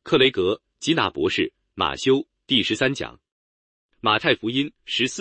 克雷格、基纳博士、马修，第13讲。马太福音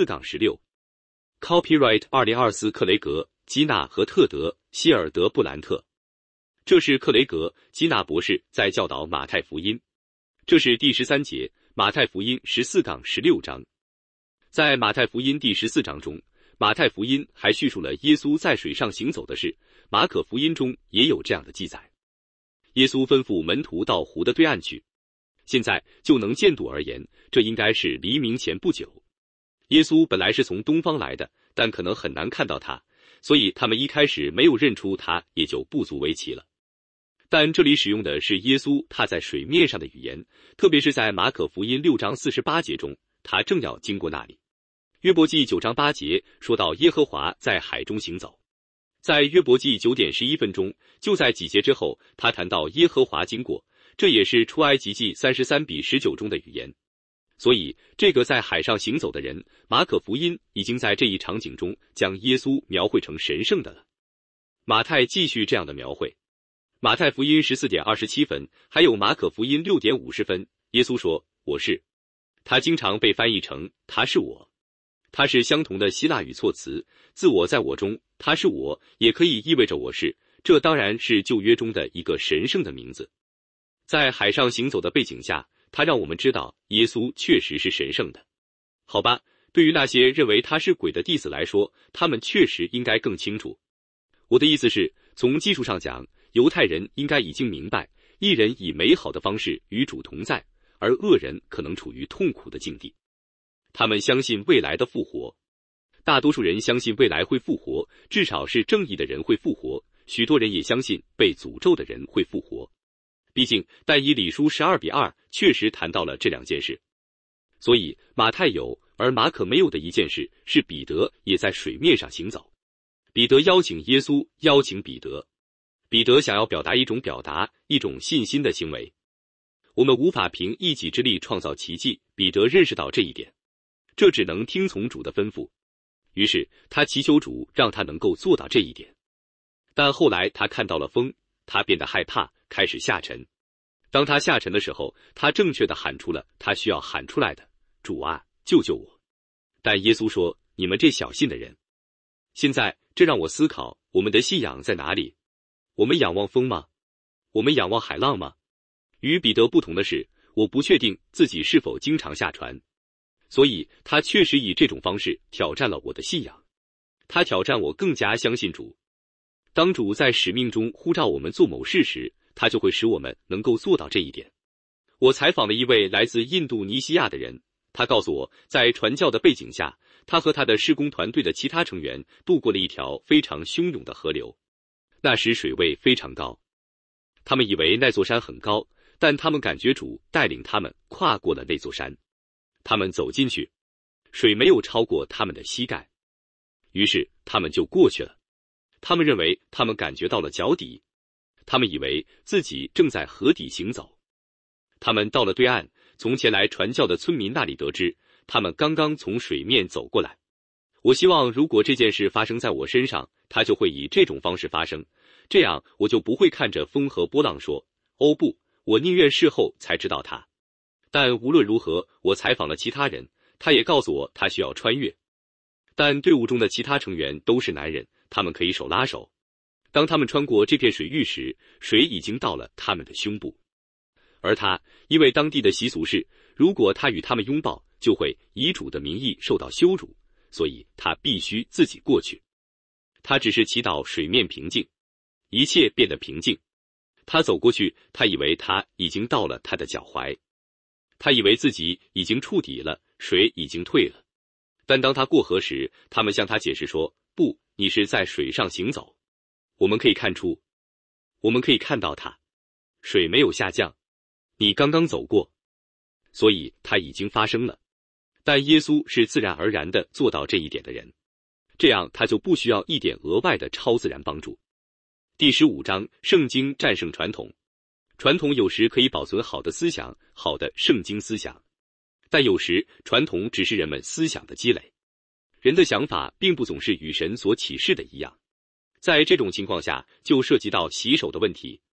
14-16。Copyright 2024克雷格、基纳和特德、希尔德布兰特。这是克雷格、基纳博士在教导马太福音。这是第13节，马太福音14-16章。在马太福音第14章中，马太福音还叙述了耶稣在水上行走的事，马可福音中也有这样的记载。耶稣吩咐门徒到湖的对岸去。现在就能见度而言，这应该是黎明前不久。耶稣本来是从东方来的，但可能很难看到他，所以他们一开始没有认出他，也就不足为奇了。但这里使用的是耶稣踏在水面上的语言，特别是在马可福音6章48节中，他正要经过那里。约伯记9章8节说到耶和华在海中行走。在约伯记9点11分钟，就在几节之后，他谈到耶和华经过，这也是出埃及记33:19中的语言。所以这个在海上行走的人，马可福音已经在这一场景中将耶稣描绘成神圣的了。马太继续这样的描绘。马太福音14点27分，还有马可福音6点50分，耶稣说我是。他经常被翻译成他是我。它是相同的希腊语措辞，自我在我中，他是我，也可以意味着我是，这当然是旧约中的一个神圣的名字。在海上行走的背景下，他让我们知道耶稣确实是神圣的。好吧，对于那些认为他是鬼的弟子来说，他们确实应该更清楚。我的意思是，从技术上讲，犹太人应该已经明白，义人以美好的方式与主同在，而恶人可能处于痛苦的境地。他们相信未来的复活，大多数人相信未来会复活，至少是正义的人会复活，许多人也相信被诅咒的人会复活。毕竟但以理书12:2确实谈到了这两件事。所以马太有，而马可没有的一件事是彼得也在水面上行走。彼得邀请耶稣，邀请彼得。彼得想要表达一种表达，一种信心的行为。我们无法凭一己之力创造奇迹，彼得认识到这一点。这只能听从主的吩咐，于是他祈求主让他能够做到这一点。但后来他看到了风，他变得害怕，开始下沉。当他下沉的时候，他正确地喊出了他需要喊出来的：主啊，救救我！但耶稣说：你们这小信的人。现在这让我思考，我们的信仰在哪里？我们仰望风吗？我们仰望海浪吗？与彼得不同的是，我不确定自己是否经常下船。所以他确实以这种方式挑战了我的信仰，他挑战我更加相信主。当主在使命中呼召我们做某事时，他就会使我们能够做到这一点。我采访了一位来自印度尼西亚的人，他告诉我，在传教的背景下，他和他的施工团队的其他成员渡过了一条非常汹涌的河流，那时水位非常高。他们以为那座山很高，但他们感觉主带领他们跨过了那座山。他们走进去，水没有超过他们的膝盖，于是他们就过去了。他们认为他们感觉到了脚底，他们以为自己正在河底行走。他们到了对岸，从前来传教的村民那里得知，他们刚刚从水面走过来。我希望如果这件事发生在我身上，它就会以这种方式发生，这样我就不会看着风和波浪说，哦不，我宁愿事后才知道它。但无论如何，我采访了其他人，他也告诉我他需要穿越。但队伍中的其他成员都是男人，他们可以手拉手。当他们穿过这片水域时，水已经到了他们的胸部。而他，因为当地的习俗是，如果他与他们拥抱，就会以主的名义受到羞辱，所以他必须自己过去。他只是祈祷水面平静，一切变得平静。他走过去，他以为他已经到了他的脚踝。他以为自己已经触底了，水已经退了。但当他过河时，他们向他解释说，不，你是在水上行走。我们可以看到他，水没有下降，你刚刚走过。所以它已经发生了。但耶稣是自然而然地做到这一点的人，这样他就不需要一点额外的超自然帮助。第15章，圣经战胜传统。传统有时可以保存好的思想，好的圣经思想，但有时传统只是人们思想的积累。人的想法并不总是与神所启示的一样。在这种情况下，就涉及到洗手的问题。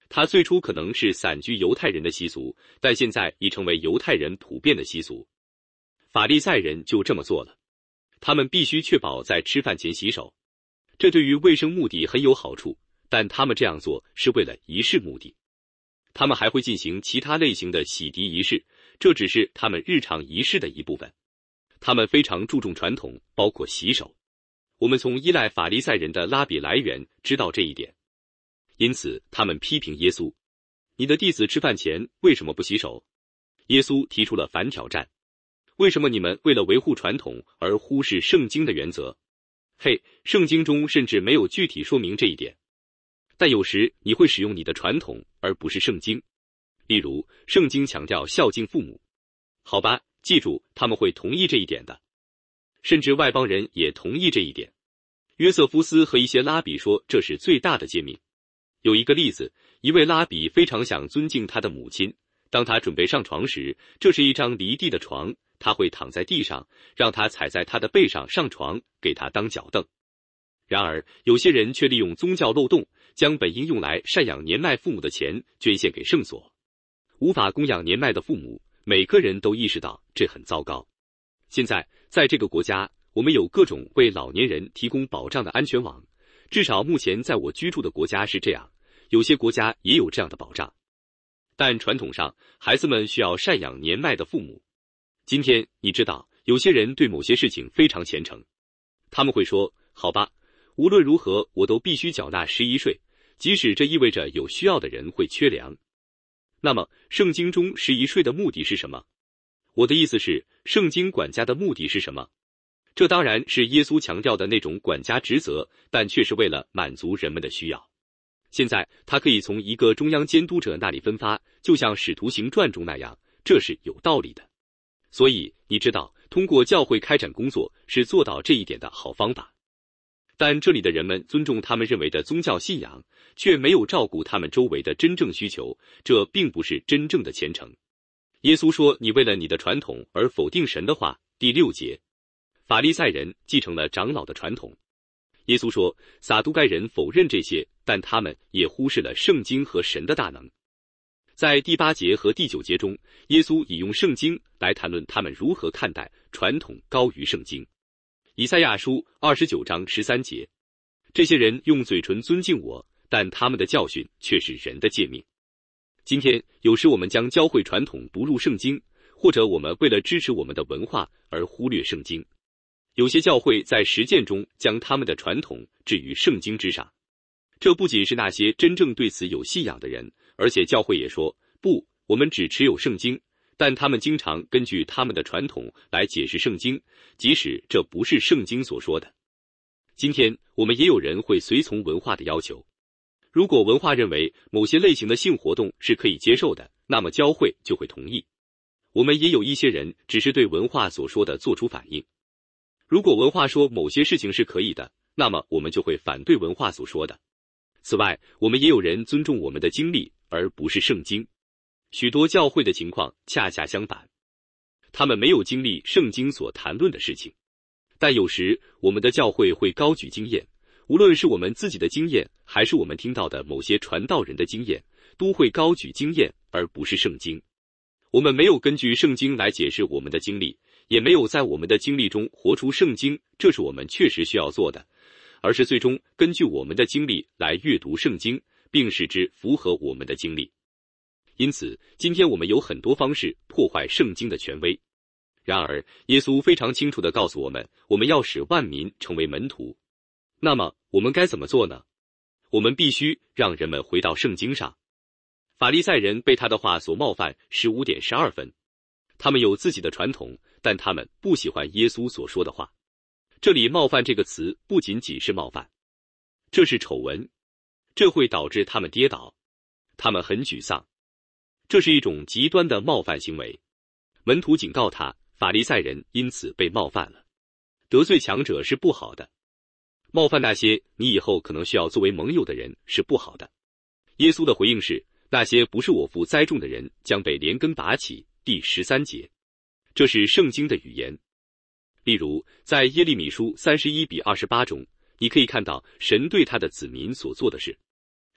它最初可能是散居犹太人的习俗，但现在已成为犹太人普遍的习俗。法利赛人就这么做了，他们必须确保在吃饭前洗手，这对于卫生目的很有好处，但他们这样做是为了仪式目的。他们还会进行其他类型的洗涤仪式，这只是他们日常仪式的一部分。他们非常注重传统，包括洗手。我们从依赖法利赛人的拉比来源知道这一点。因此他们批评耶稣，你的弟子吃饭前为什么不洗手？耶稣提出了反挑战，为什么你们为了维护传统而忽视圣经的原则？嘿，圣经中甚至没有具体说明这一点。但有时你会使用你的传统而不是圣经。例如，圣经强调孝敬父母。好吧，记住，他们会同意这一点的。甚至外邦人也同意这一点。约瑟夫斯和一些拉比说这是最大的诫命。有一个例子，一位拉比非常想尊敬他的母亲。当他准备上床时，这是一张离地的床，他会躺在地上，让他踩在他的背上上床，给他当脚凳。然而，有些人却利用宗教漏洞，将本应用来赡养年迈父母的钱捐献给圣所，无法供养年迈的父母。每个人都意识到这很糟糕。现在，在这个国家，我们有各种为老年人提供保障的安全网，至少目前在我居住的国家是这样，有些国家也有这样的保障。但传统上，孩子们需要赡养年迈的父母。今天，你知道，有些人对某些事情非常虔诚，他们会说，好吧，无论如何，我都必须缴纳11税，即使这意味着有需要的人会缺粮。那么，圣经中11税的目的是什么？我的意思是，圣经管家的目的是什么？这当然是耶稣强调的那种管家职责，但却是为了满足人们的需要。现在，他可以从一个中央监督者那里分发，就像使徒行传中那样，这是有道理的。所以，你知道，通过教会开展工作是做到这一点的好方法。但这里的人们尊重他们认为的宗教信仰，却没有照顾他们周围的真正需求，这并不是真正的虔诚。耶稣说，你为了你的传统而否定神的话。第6节，法利赛人继承了长老的传统。耶稣说，撒都该人否认这些，但他们也忽视了圣经和神的大能。在第8节和第9节中，耶稣引用圣经来谈论他们如何看待传统高于圣经。以赛亚书29章13节，这些人用嘴唇尊敬我，但他们的教训却是人的诫命。今天，有时我们将教会传统读入圣经，或者我们为了支持我们的文化而忽略圣经。有些教会在实践中将他们的传统置于圣经之上。这不仅是那些真正对此有信仰的人，而且教会也说，不，我们只持有圣经，但他们经常根据他们的传统来解释圣经，即使这不是圣经所说的。今天，我们也有人会随从文化的要求。如果文化认为某些类型的性活动是可以接受的，那么教会就会同意。我们也有一些人只是对文化所说的做出反应。如果文化说某些事情是可以的，那么我们就会反对文化所说的。此外，我们也有人尊重我们的经历，而不是圣经。许多教会的情况恰恰相反，他们没有经历圣经所谈论的事情。但有时，我们的教会会高举经验，无论是我们自己的经验，还是我们听到的某些传道人的经验，都会高举经验，而不是圣经。我们没有根据圣经来解释我们的经历，也没有在我们的经历中活出圣经，这是我们确实需要做的，而是最终根据我们的经历来阅读圣经，并使之符合我们的经历。因此，今天我们有很多方式破坏圣经的权威。然而，耶稣非常清楚地告诉我们，我们要使万民成为门徒。那么，我们该怎么做呢？我们必须让人们回到圣经上。法利赛人被他的话所冒犯15点12分。他们有自己的传统，但他们不喜欢耶稣所说的话。这里冒犯这个词不仅仅是冒犯，这是丑闻，这会导致他们跌倒，他们很沮丧。这是一种极端的冒犯行为。门徒警告他，法利赛人因此被冒犯了。得罪强者是不好的，冒犯那些你以后可能需要作为盟友的人是不好的。耶稣的回应是，那些不是我父栽种的人将被连根拔起。第13节，这是圣经的语言。例如，在耶利米书31比28中，你可以看到神对他的子民所做的事。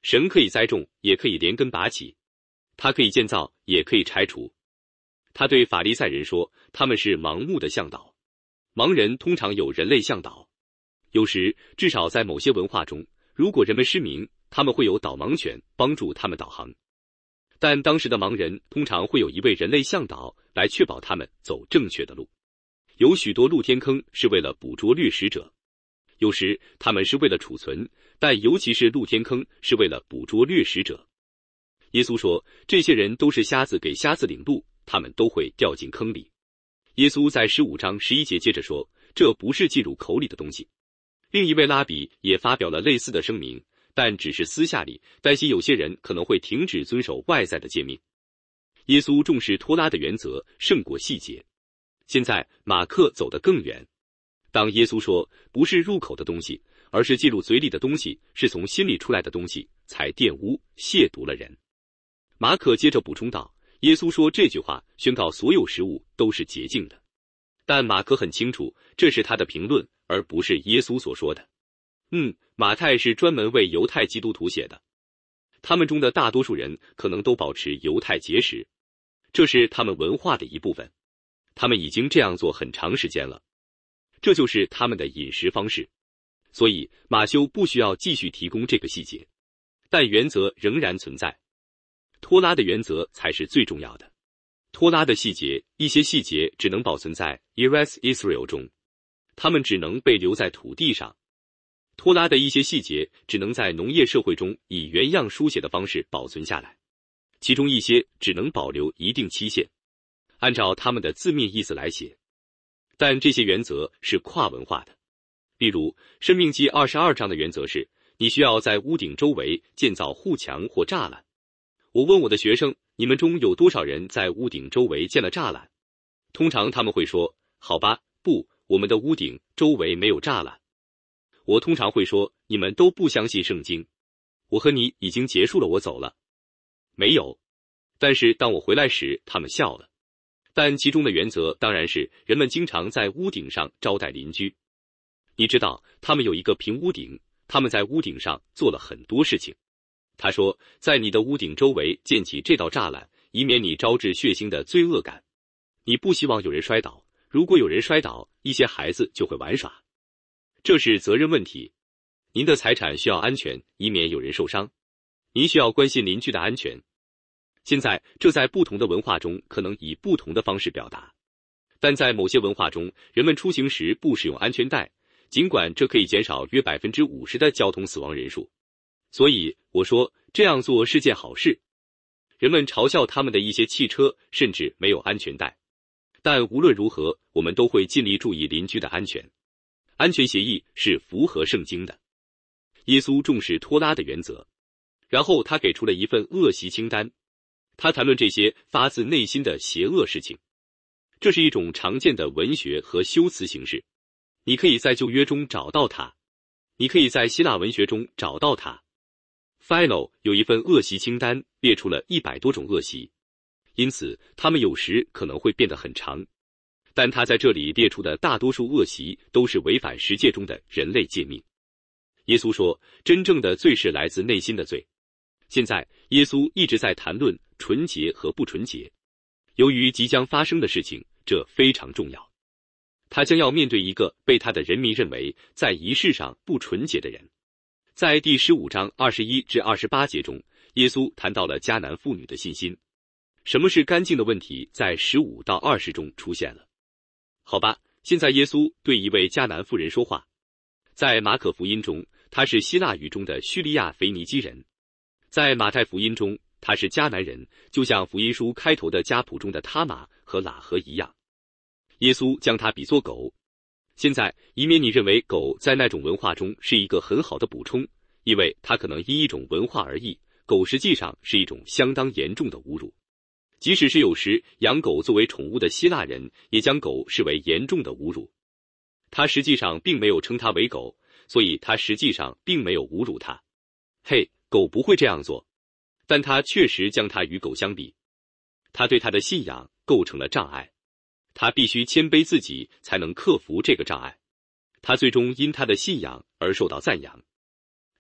神可以栽种，也可以连根拔起，他可以建造，也可以拆除。他对法利赛人说，他们是盲目的向导。盲人通常有人类向导，有时至少在某些文化中，如果人们失明，他们会有导盲犬帮助他们导航。但当时的盲人通常会有一位人类向导来确保他们走正确的路。有许多露天坑是为了捕捉掠食者，有时他们是为了储存，但尤其是露天坑是为了捕捉掠食者。耶稣说，这些人都是瞎子给瞎子领路，他们都会掉进坑里。耶稣在15章11节接着说，这不是进入口里的东西。另一位拉比也发表了类似的声明，但只是私下里担心有些人可能会停止遵守外在的诫命。耶稣重视托拉的原则胜过细节。现在马可走得更远，当耶稣说不是入口的东西，而是进入嘴里的东西，是从心里出来的东西，才玷污亵渎了人。马可接着补充道，耶稣说这句话宣告所有食物都是洁净的，但马可很清楚这是他的评论，而不是耶稣所说的。马太是专门为犹太基督徒写的，他们中的大多数人可能都保持犹太节食，这是他们文化的一部分，他们已经这样做很长时间了，这就是他们的饮食方式，所以马修不需要继续提供这个细节，但原则仍然存在。托拉的原则才是最重要的。托拉的细节，一些细节只能保存在 Eretz Israel 中，它们只能被留在土地上。托拉的一些细节只能在农业社会中以原样书写的方式保存下来，其中一些只能保留一定期限，按照他们的字面意思来写。但这些原则是跨文化的。例如，申命记22章的原则是，你需要在屋顶周围建造护墙或栅栏。我问我的学生，你们中有多少人在屋顶周围建了栅栏？通常他们会说，好吧，不，我们的屋顶周围没有栅栏。我通常会说，你们都不相信圣经。我和你已经结束了，我走了。没有。但是当我回来时，他们笑了。但其中的原则当然是，人们经常在屋顶上招待邻居。你知道，他们有一个平屋顶，他们在屋顶上做了很多事情。他说，在你的屋顶周围建起这道栅栏，以免你招致血腥的罪恶感。你不希望有人摔倒，如果有人摔倒，一些孩子就会玩耍。这是责任问题。您的财产需要安全，以免有人受伤。您需要关心邻居的安全。现在，这在不同的文化中可能以不同的方式表达，但在某些文化中，人们出行时不使用安全带，尽管这可以减少约 50% 的交通死亡人数。所以我说，这样做是件好事。人们嘲笑他们的一些汽车甚至没有安全带，但无论如何，我们都会尽力注意邻居的安全。安全协议是符合圣经的。耶稣重视托拉的原则，然后他给出了一份恶习清单。他谈论这些发自内心的邪恶事情，这是一种常见的文学和修辞形式。你可以在旧约中找到它，你可以在希腊文学中找到它。Philo 有一份恶习清单，列出了100多种恶习，因此他们有时可能会变得很长。但他在这里列出的大多数恶习都是违反十诫中的人类诫命。耶稣说，真正的罪是来自内心的罪。现在，耶稣一直在谈论纯洁和不纯洁。由于即将发生的事情，这非常重要。他将要面对一个被他的人民认为在仪式上不纯洁的人。在第15章21至28节中，耶稣谈到了迦南妇女的信心。什么是干净的问题在15到20中出现了。好吧，现在耶稣对一位迦南妇人说话。在马可福音中，他是希腊语中的叙利亚腓尼基人；在马太福音中，他是迦南人，就像福音书开头的家谱中的他玛和喇合一样。耶稣将他比作狗。现在，以免你认为狗在那种文化中是一个很好的补充，因为它可能因一种文化而异，狗实际上是一种相当严重的侮辱。即使是有时养狗作为宠物的希腊人，也将狗视为严重的侮辱。他实际上并没有称它为狗，所以他实际上并没有侮辱它。嘿，狗不会这样做，但他确实将它与狗相比。他对他的信仰构成了障碍，他必须谦卑自己才能克服这个障碍。他最终因他的信仰而受到赞扬。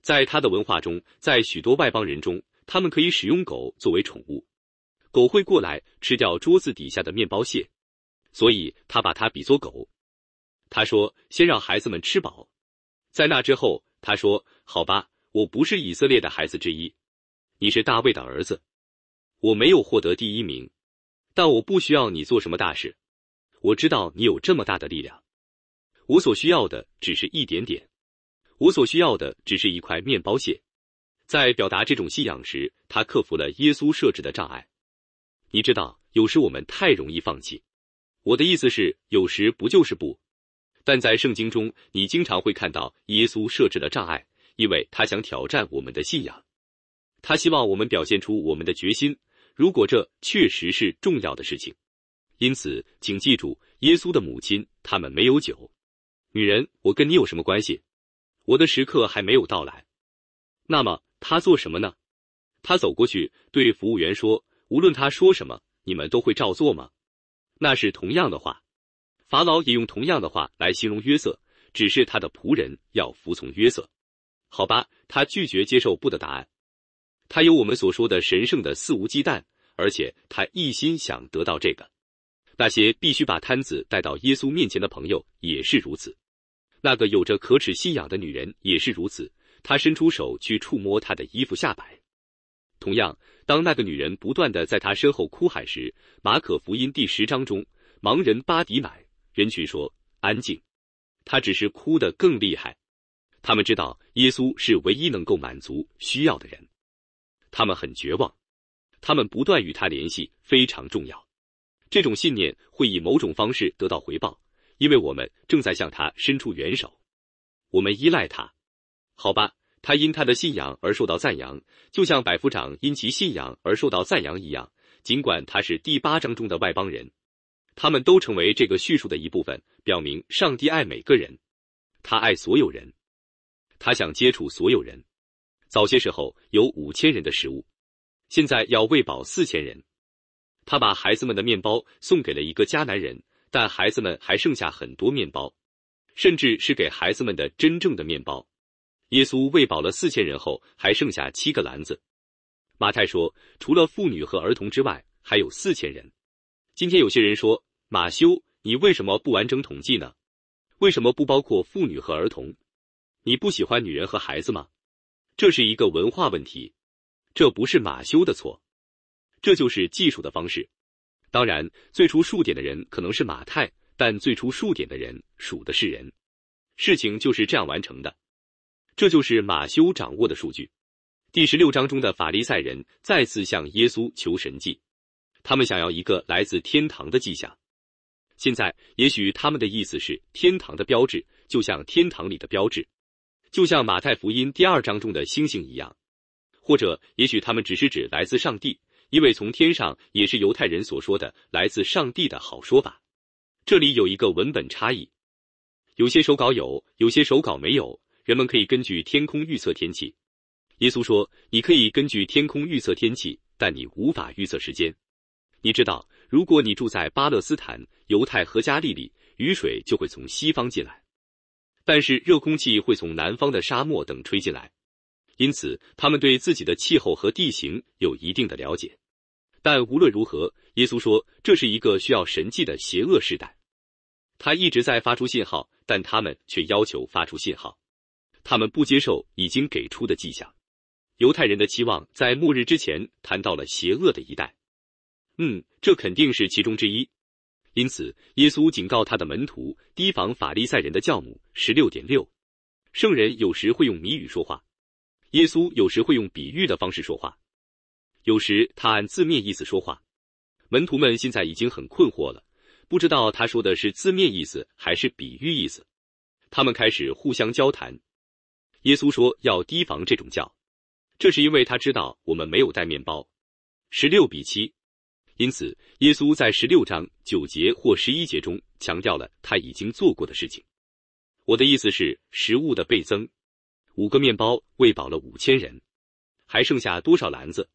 在他的文化中，在许多外邦人中，他们可以使用狗作为宠物，狗会过来吃掉桌子底下的面包屑，所以他把它比作狗。他说，先让孩子们吃饱。在那之后，他说，好吧，我不是以色列的孩子之一，你是大卫的儿子，我没有获得第一名，但我不需要你做什么大事，我知道你有这么大的力量，我所需要的只是一点点，我所需要的只是一块面包屑。在表达这种信仰时，他克服了耶稣设置的障碍。你知道，有时我们太容易放弃。我的意思是，有时不就是不。但在圣经中，你经常会看到耶稣设置了障碍，因为他想挑战我们的信仰。他希望我们表现出我们的决心，如果这确实是重要的事情。因此，请记住，耶稣的母亲，他们没有酒。女人，我跟你有什么关系？我的时刻还没有到来。那么，他做什么呢？他走过去，对服务员说，无论他说什么，你们都会照做吗？那是同样的话。法老也用同样的话来形容约瑟，只是他的仆人要服从约瑟。好吧，他拒绝接受不的答案。他有我们所说的神圣的肆无忌惮，而且他一心想得到这个。那些必须把摊子带到耶稣面前的朋友也是如此。那个有着可耻信仰的女人也是如此，她伸出手去触摸他的衣服下摆。同样，当那个女人不断地在他身后哭喊时，马可福音第10章中，盲人巴迪买，人群说安静，他只是哭得更厉害。他们知道耶稣是唯一能够满足需要的人，他们很绝望，他们不断与他联系非常重要。这种信念会以某种方式得到回报，因为我们正在向他伸出援手，我们依赖他。好吧，他因他的信仰而受到赞扬，就像百夫长因其信仰而受到赞扬一样，尽管他是第8章中的外邦人。他们都成为这个叙述的一部分，表明上帝爱每个人，他爱所有人，他想接触所有人。早些时候有5000人的食物，现在要喂饱4000人。他把孩子们的面包送给了一个迦南人，但孩子们还剩下很多面包，甚至是给孩子们的真正的面包。耶稣喂饱了4000人后，还剩下7个篮子。马太说，除了妇女和儿童之外，还有4000人。今天有些人说，马修，你为什么不完整统计呢？为什么不包括妇女和儿童？你不喜欢女人和孩子吗？这是一个文化问题，这不是马修的错，这就是技术的方式。当然，最初数点的人可能是马太，但最初数点的人数的是人。事情就是这样完成的，这就是马修掌握的数据。第16章中的法利赛人再次向耶稣求神迹，他们想要一个来自天堂的迹象。现在，也许他们的意思是天堂的标志，就像天堂里的标志，就像马太福音第2章中的星星一样。或者，也许他们只是指来自上帝，因为从天上也是犹太人所说的来自上帝的好说法。这里有一个文本差异，有些手稿有，有些手稿没有。人们可以根据天空预测天气。耶稣说，你可以根据天空预测天气，但你无法预测时间。你知道，如果你住在巴勒斯坦、犹太和加利利，雨水就会从西方进来，但是热空气会从南方的沙漠等吹进来。因此，他们对自己的气候和地形有一定的了解。但无论如何，耶稣说，这是一个需要神迹的邪恶时代。他一直在发出信号，但他们却要求发出信号。他们不接受已经给出的迹象。犹太人的期望在末日之前谈到了邪恶的一代。这肯定是其中之一。因此，耶稣警告他的门徒提防法利赛人的教母。16.6 圣人有时会用谜语说话，耶稣有时会用比喻的方式说话，有时他按字面意思说话。门徒们现在已经很困惑了，不知道他说的是字面意思还是比喻意思。他们开始互相交谈。耶稣说要提防这种教，这是因为他知道我们没有带面包。16:7。因此，耶稣在16章9节或11节中强调了他已经做过的事情。我的意思是食物的倍增。5个面包喂饱了5000人，还剩下多少篮子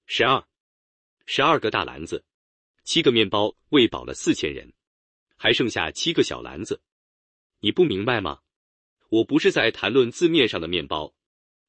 ？12个大篮子。7个面包喂饱了4000人，还剩下7个小篮子。你不明白吗？我不是在谈论字面上的面包，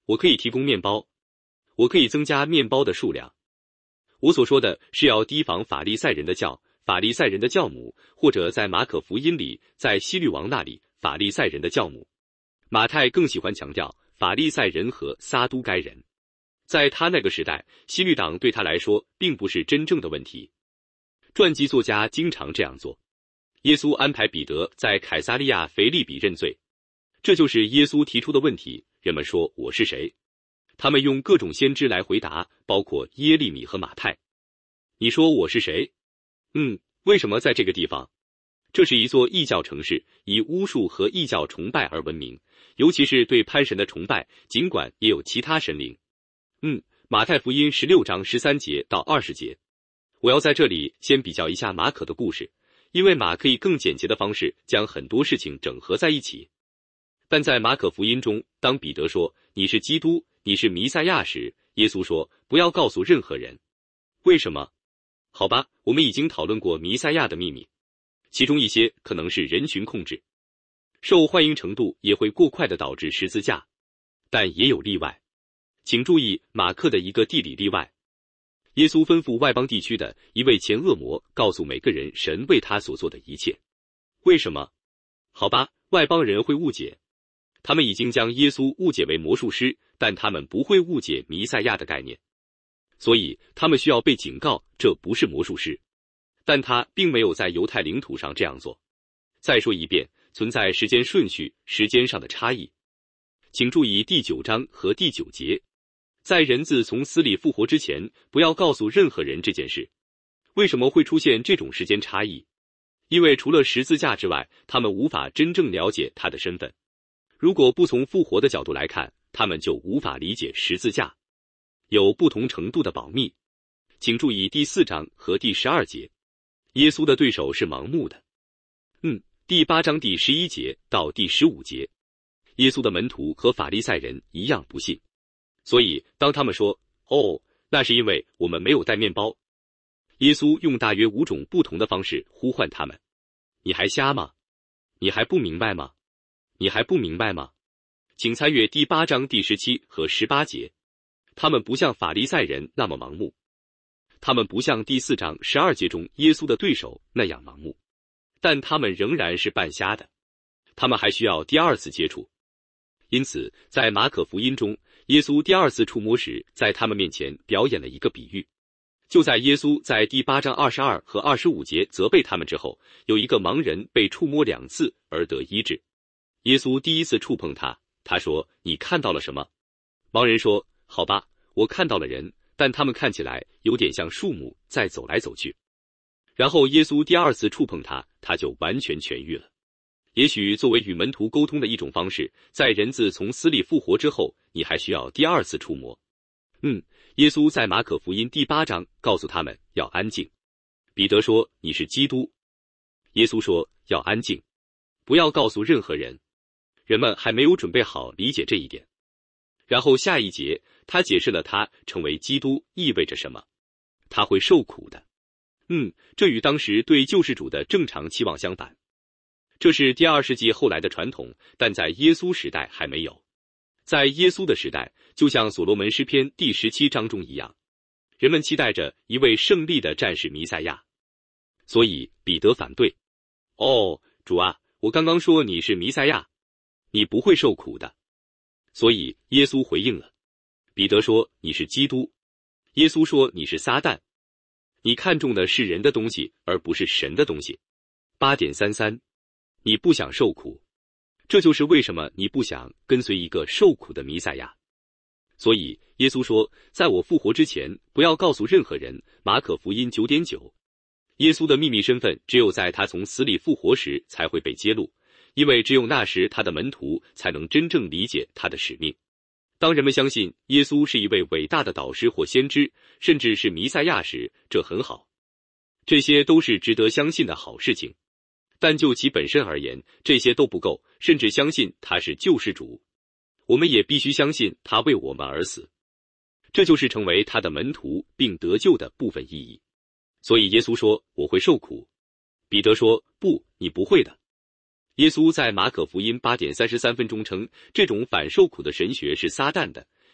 我可以提供面包，我可以增加面包的数量。我所说的是要提防法利赛人的教，法利赛人的教母，或者在马可福音里，在希律王那里，法利赛人的教母。马太更喜欢强调法利赛人和撒都该人。在他那个时代，希律党对他来说并不是真正的问题。传记作家经常这样做。耶稣安排彼得在凯撒利亚腓立比认罪，这就是耶稣提出的问题。人们说我是谁？他们用各种先知来回答，包括耶利米和马太。你说我是谁？为什么在这个地方？这是一座异教城市，以巫术和异教崇拜而闻名，尤其是对潘神的崇拜，尽管也有其他神灵。马太福音16章13节到20节。我要在这里先比较一下马可的故事，因为马可以更简洁的方式将很多事情整合在一起。但在马可福音中，当彼得说你是基督，你是弥赛亚时，耶稣说不要告诉任何人。为什么？好吧，我们已经讨论过弥赛亚的秘密，其中一些可能是人群控制，受欢迎程度也会过快地导致十字架，但也有例外。请注意马克的一个地理例外。耶稣吩咐外邦地区的一位前恶魔告诉每个人神为他所做的一切。为什么？好吧，外邦人会误解，他们已经将耶稣误解为魔术师，但他们不会误解弥赛亚的概念，所以他们需要被警告这不是魔术师。但他并没有在犹太领土上这样做。再说一遍，存在时间顺序、时间上的差异。请注意第9章和第9节。在人子从死里复活之前，不要告诉任何人这件事。为什么会出现这种时间差异？因为除了十字架之外，他们无法真正了解他的身份。如果不从复活的角度来看，他们就无法理解十字架。有不同程度的保密。请注意第4章和第12节。耶稣的对手是盲目的。第8章第11节到第15节。耶稣的门徒和法利赛人一样不信。所以当他们说那是因为我们没有带面包，耶稣用大约5种不同的方式呼唤他们。你还瞎吗？你还不明白吗？你还不明白吗？请参阅第8章第17和18节。他们不像法利赛人那么盲目，他们不像第4章12节中耶稣的对手那样盲目，但他们仍然是半瞎的，他们还需要第2次接触。因此在马可福音中，耶稣第2次触摸时，在他们面前表演了一个比喻。就在耶稣在第8章22和25节责备他们之后，有一个盲人被触摸2次而得医治。耶稣第1次触碰他，他说你看到了什么？盲人说好吧，我看到了人，但他们看起来有点像树木在走来走去。然后耶稣第2次触碰他，他就完全痊愈了。也许作为与门徒沟通的一种方式，在人子从死里复活之后，你还需要第2次触摸。耶稣在马可福音第8章告诉他们要安静。彼得说你是基督。耶稣说要安静，不要告诉任何人。人们还没有准备好理解这一点。然后下一节，他解释了他成为基督意味着什么。他会受苦的。这与当时对救世主的正常期望相反。这是第2世纪后来的传统，但在耶稣时代还没有。在耶稣的时代，就像所罗门诗篇第17章中一样，人们期待着一位胜利的战士弥赛亚。所以彼得反对。主啊，我刚刚说你是弥赛亚，你不会受苦的。所以耶稣回应了。彼得说你是基督。耶稣说你是撒旦。你看重的是人的东西，而不是神的东西。8.33。你不想受苦，这就是为什么你不想跟随一个受苦的弥赛亚。所以耶稣说，在我复活之前，不要告诉任何人。马可福音 9.9。耶稣的秘密身份只有在他从死里复活时才会被揭露，因为只有那时他的门徒才能真正理解他的使命。当人们相信耶稣是一位伟大的导师或先知，甚至是弥赛亚时，这很好，这些都是值得相信的好事情。但就其本身而言，这些都不够，甚至相信他是救世主，我们也必须相信他为我们而死。这就是成为他的门徒并得救的部分意义。所以耶稣说我会受苦。彼得说不，你不会的。耶稣在马可福音 8.33 中称这种反受苦的神学是撒旦的，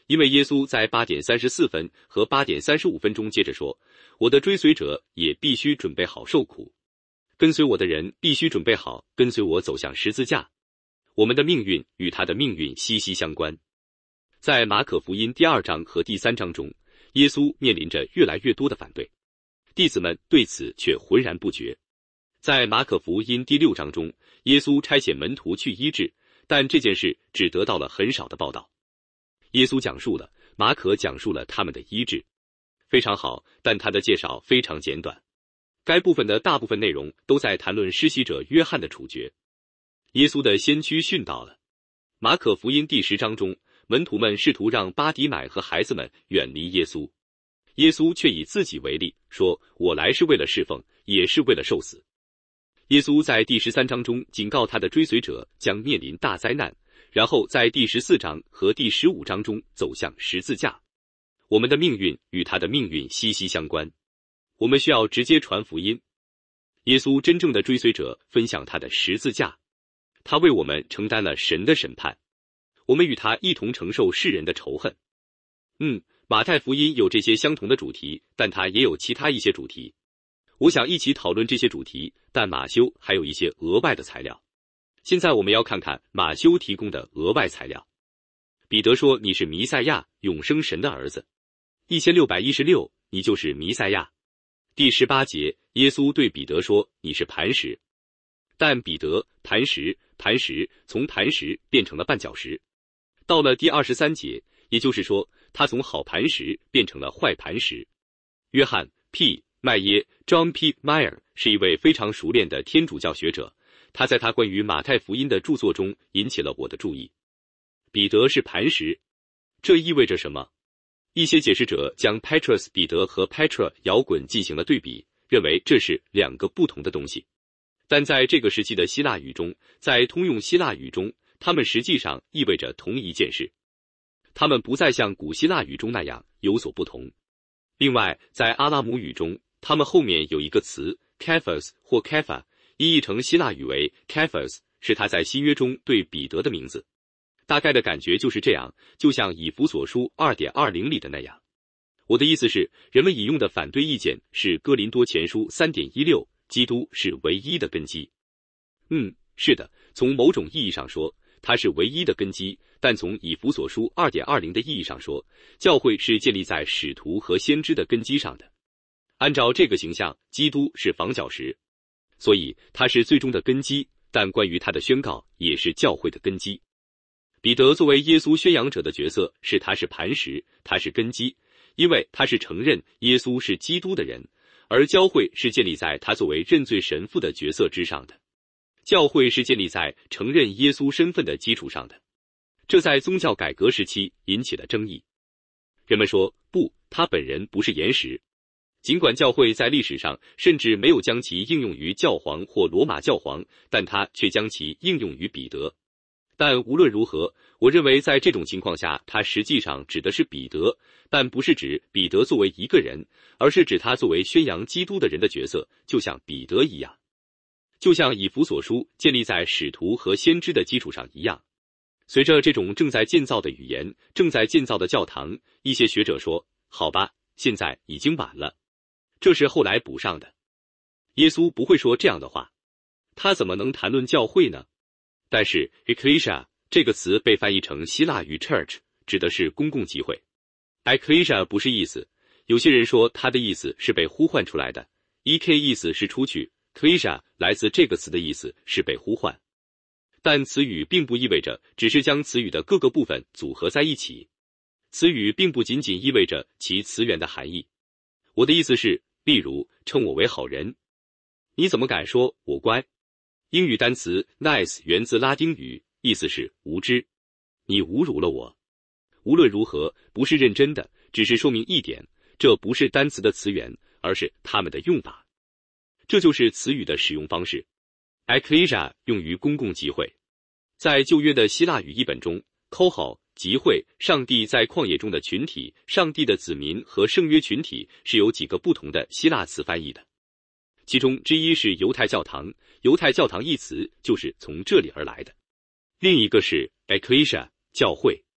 因为耶稣在8点34分和8点35分中接着说，我的追随者也必须准备好受苦，跟随我的人必须准备好跟随我走向十字架。我们的命运与他的命运息息相关。在马可福音第2章和第3章中，耶稣面临着越来越多的反对，弟子们对此却浑然不觉。在马可福音第6章中，耶稣差遣门徒去医治，但这件事只得到了很少的报道。耶稣讲述了，马可讲述了他们的医治，非常好，但他的介绍非常简短。该部分的大部分内容都在谈论施洗者约翰的处决。耶稣的先驱殉道了。马可福音第10章中，门徒们试图让巴底买和孩子们远离耶稣，耶稣却以自己为例，说我来是为了侍奉，也是为了受死。耶稣在第13章中警告他的追随者将面临大灾难，然后在第14章和第15章中走向十字架。我们的命运与他的命运息息相关，我们需要直接传福音。耶稣真正的追随者分享他的十字架，他为我们承担了神的审判，我们与他一同承受世人的仇恨。马太福音有这些相同的主题，但它也有其他一些主题。我想一起讨论这些主题，但马修还有一些额外的材料。现在我们要看看马修提供的额外材料。彼得说你是弥赛亚，永生神的儿子。1616，你就是弥赛亚。第18节，耶稣对彼得说你是磐石。但彼得磐石从磐石变成了绊脚石。到了第23节，也就是说他从好磐石变成了坏磐石。约翰 P. 麦耶 John P. Meyer 是一位非常熟练的天主教学者，他在他关于马太福音的著作中引起了我的注意。彼得是磐石，这意味着什么？一些解释者将 Petrus 彼得和 Petra 摇滚进行了对比，认为这是两个不同的东西。但在这个时期的希腊语中，在通用希腊语中，它们实际上意味着同一件事。它们不再像古希腊语中那样有所不同。另外，在阿拉姆语中，它们后面有一个词 Kephas 或 Kepha， 意译成希腊语为 Kephas， 是他在新约中对彼得的名字。大概的感觉就是这样，就像以弗所书 2.20 里的那样。我的意思是，人们引用的反对意见是哥林多前书 3.16， 基督是唯一的根基。是的，从某种意义上说，它是唯一的根基，但从以弗所书 2.20 的意义上说，教会是建立在使徒和先知的根基上的。按照这个形象，基督是房角石，所以他是最终的根基，但关于他的宣告也是教会的根基。彼得作为耶稣宣扬者的角色是他是磐石，他是根基，因为他是承认耶稣是基督的人，而教会是建立在他作为认罪神父的角色之上的。教会是建立在承认耶稣身份的基础上的，这在宗教改革时期引起了争议。人们说，不，他本人不是岩石。尽管教会在历史上甚至没有将其应用于教皇或罗马教皇，但他却将其应用于彼得。但无论如何，我认为在这种情况下，他实际上指的是彼得，但不是指彼得作为一个人，而是指他作为宣扬基督的人的角色，就像彼得一样。就像以弗所书建立在使徒和先知的基础上一样。随着这种正在建造的语言，正在建造的教堂，一些学者说，好吧，现在已经晚了，这是后来补上的。耶稣不会说这样的话，他怎么能谈论教会呢？但是 ecclesia 这个词被翻译成希腊语 church， 指的是公共集会。ecclesia 不是意思，有些人说它的意思是被呼唤出来的， ek 意思是出去，ecclesia 来自这个词的意思是被呼唤。但词语并不意味着只是将词语的各个部分组合在一起，词语并不仅仅意味着其词源的含义。我的意思是，例如称我为好人，你怎么敢说我乖？英语单词 nice 源自拉丁语，意思是无知，你侮辱了我。无论如何，不是认真的，只是说明一点，这不是单词的词源，而是它们的用法。这就是词语的使用方式。ecclesia 用于公共集会。在旧约的希腊语译本中 ，koho 集会，上帝在旷野中的群体，上帝的子民和圣约群体是由几个不同的希腊词翻译的。其中之一是犹太教堂，犹太教堂一词就是从这里而来的。另一个是 ecclesia 教会，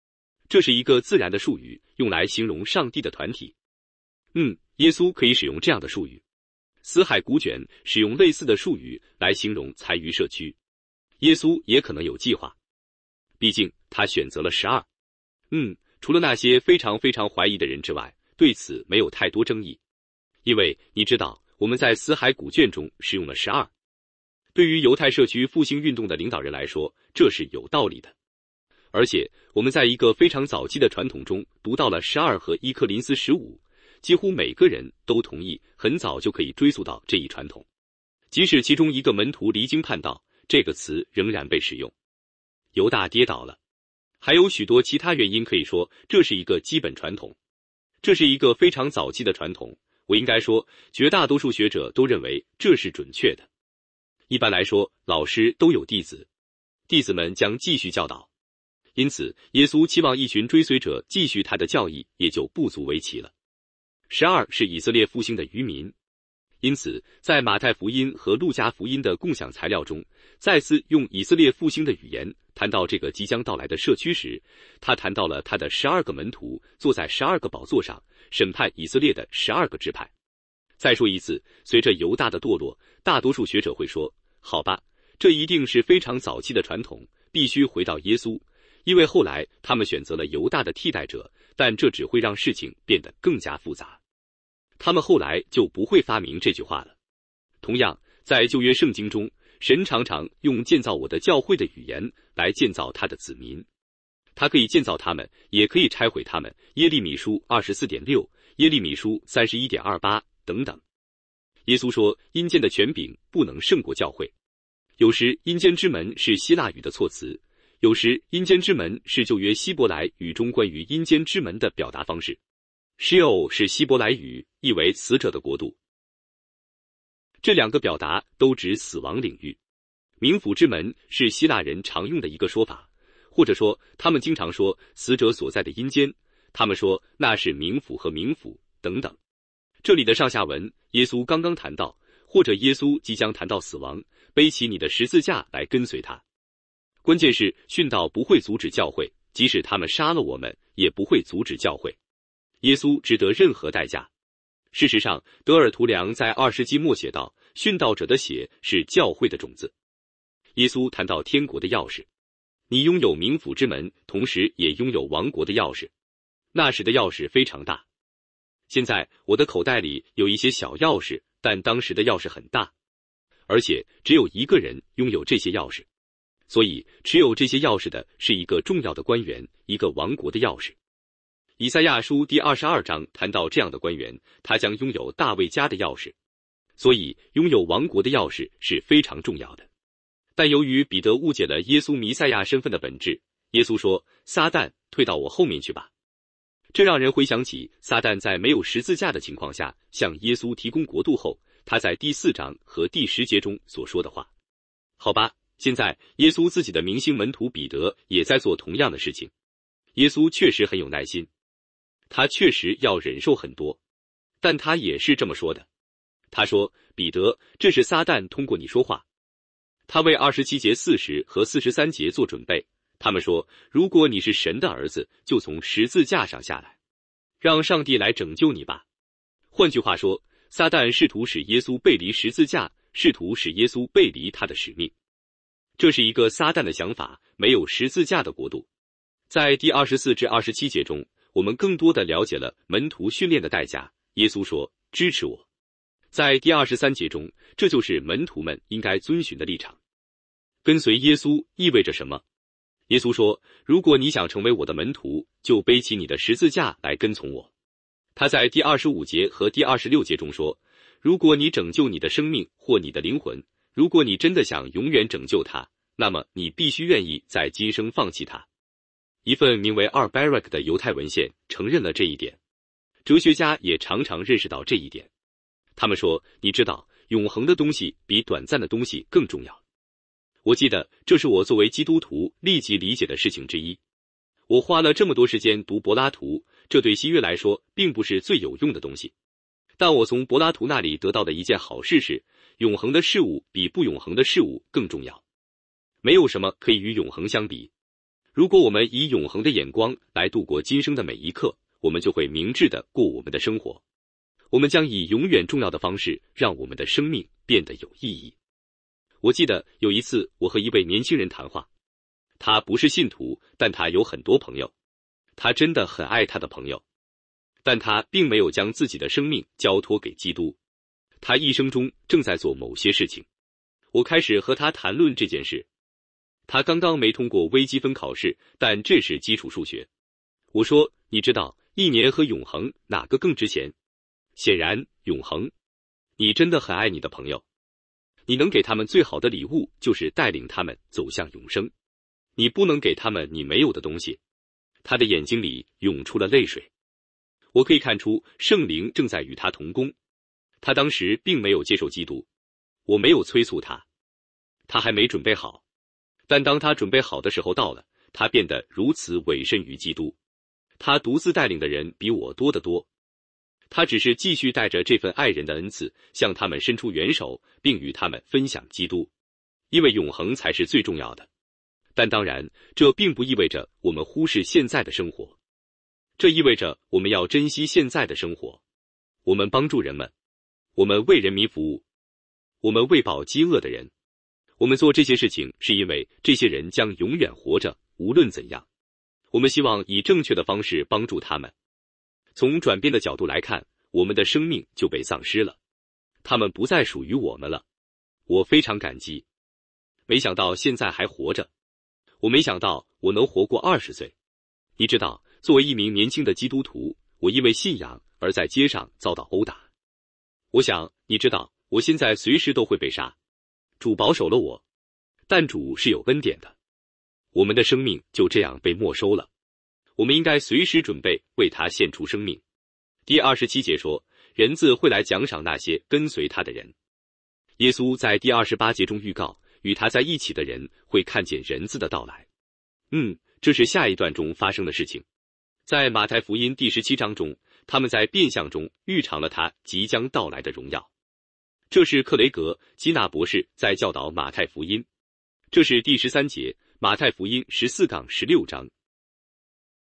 这是一个自然的术语，用来形容上帝的团体。耶稣可以使用这样的术语。死海古卷使用类似的术语来形容残余社区。耶稣也可能有计划，毕竟他选择了12。除了那些非常怀疑的人之外，对此没有太多争议。因为你知道，我们在死海古卷中使用了12。对于犹太社区复兴运动的领导人来说，这是有道理的。而且我们在一个非常早期的传统中读到了12和伊克林斯15，几乎每个人都同意很早就可以追溯到这一传统。即使其中一个门徒离经叛道，这个词仍然被使用。犹大跌倒了，还有许多其他原因可以说这是一个基本传统。这是一个非常早期的传统，我应该说绝大多数学者都认为这是准确的。一般来说，老师都有弟子，弟子们将继续教导。因此，耶稣期望一群追随者继续他的教义，也就不足为奇了。12是以色列复兴的余民，因此在马太福音和路加福音的共享材料中，再次用以色列复兴的语言谈到这个即将到来的社区时，他谈到了他的12个门徒坐在12个宝座上，审判以色列的12个支派。再说一次，随着犹大的堕落，大多数学者会说，好吧，这一定是非常早期的传统，必须回到耶稣，因为后来他们选择了犹大的替代者，但这只会让事情变得更加复杂。他们后来就不会发明这句话了。同样，在旧约圣经中，神常常用建造我的教会的语言来建造他的子民。他可以建造他们，也可以拆毁他们。耶利米书 24.6， 耶利米书 31.28 等等。耶稣说，阴间的权柄不能胜过教会。有时阴间之门是希腊语的措辞，有时阴间之门是旧约希伯来语中关于阴间之门的表达方式。Sheol 是希伯来语，意为死者的国度。这两个表达都指死亡领域。冥府之门是希腊人常用的一个说法，或者说他们经常说死者所在的阴间，他们说那是冥府和冥府等等。这里的上下文，耶稣刚刚谈到，或者耶稣即将谈到死亡，背起你的十字架来跟随他。关键是殉道不会阻止教会，即使他们杀了我们，也不会阻止教会。耶稣值得任何代价。事实上，德尔图良在20世纪末写道，殉道者的血是教会的种子。耶稣谈到天国的钥匙，你拥有冥府之门，同时也拥有王国的钥匙。那时的钥匙非常大。现在我的口袋里有一些小钥匙，但当时的钥匙很大，而且只有一个人拥有这些钥匙。所以持有这些钥匙的是一个重要的官员，一个王国的钥匙。以赛亚书第22章谈到这样的官员，他将拥有大卫家的钥匙。所以拥有王国的钥匙是非常重要的。但由于彼得误解了耶稣弥赛亚身份的本质，耶稣说，撒旦，退到我后面去吧。这让人回想起撒旦在没有十字架的情况下向耶稣提供国度后，他在第4章和第10节中所说的话。好吧，现在耶稣自己的明星门徒彼得也在做同样的事情。耶稣确实很有耐心，他确实要忍受很多，但他也是这么说的。他说，彼得，这是撒旦通过你说话。他为27节40和43节做准备。他们说，如果你是神的儿子，就从十字架上下来，让上帝来拯救你吧。换句话说，撒旦试图使耶稣背离十字架，试图使耶稣背离他的使命。这是一个撒旦的想法，没有十字架的国度。在第24至27节中，我们更多的了解了门徒训练的代价。耶稣说，支持我。在第23节中，这就是门徒们应该遵循的立场。跟随耶稣意味着什么？耶稣说，如果你想成为我的门徒，就背起你的十字架来跟从我。他在第25节和第26节中说，如果你拯救你的生命或你的灵魂，如果你真的想永远拯救它，那么你必须愿意在今生放弃它。一份名为2 Barak 的犹太文献承认了这一点。哲学家也常常认识到这一点。他们说，你知道，永恒的东西比短暂的东西更重要。我记得这是我作为基督徒立即理解的事情之一。我花了这么多时间读柏拉图，这对西约来说并不是最有用的东西。但我从柏拉图那里得到的一件好事是，永恒的事物比不永恒的事物更重要。没有什么可以与永恒相比。 如果我们以永恒的眼光来度过今生的每一刻，我们就会明智地过我们的生活。我们将以永远重要的方式让我们的生命变得有意义。我记得有一次我和一位年轻人谈话，他不是信徒，但他有很多朋友，他真的很爱他的朋友，但他并没有将自己的生命交托给基督。他一生中正在做某些事情。我开始和他谈论这件事。他刚刚没通过微积分考试，但这是基础数学。我说，你知道1年和永恒哪个更值钱？显然，永恒。你真的很爱你的朋友，你能给他们最好的礼物就是带领他们走向永生。你不能给他们你没有的东西。他的眼睛里涌出了泪水。我可以看出圣灵正在与他同工。他当时并没有接受基督，我没有催促他，他还没准备好。但当他准备好的时候到了，他变得如此委身于基督。他独自带领的人比我多得多。他只是继续带着这份爱人的恩赐，向他们伸出援手，并与他们分享基督，因为永恒才是最重要的。但当然，这并不意味着我们忽视现在的生活，这意味着我们要珍惜现在的生活。我们帮助人们，我们为人民服务，我们喂饱饥饿的人。我们做这些事情是因为这些人将永远活着，无论怎样。我们希望以正确的方式帮助他们。从转变的角度来看，我们的生命就被丧失了，他们不再属于我们了。我非常感激，没想到现在还活着。我没想到我能活过20岁。你知道，作为一名年轻的基督徒，我因为信仰而在街上遭到殴打。我想，你知道，我现在随时都会被杀。主保守了我，但主是有恩典的。我们的生命就这样被没收了，我们应该随时准备为他献出生命。第27节说，人子会来奖赏那些跟随他的人。耶稣在第28节中预告，与他在一起的人会看见人子的到来。这是下一段中发生的事情。在马太福音第17章中，他们在变相中预尝了他即将到来的荣耀。这是克雷格·基纳博士在教导马太福音。这是第13节，马太福音14-16章。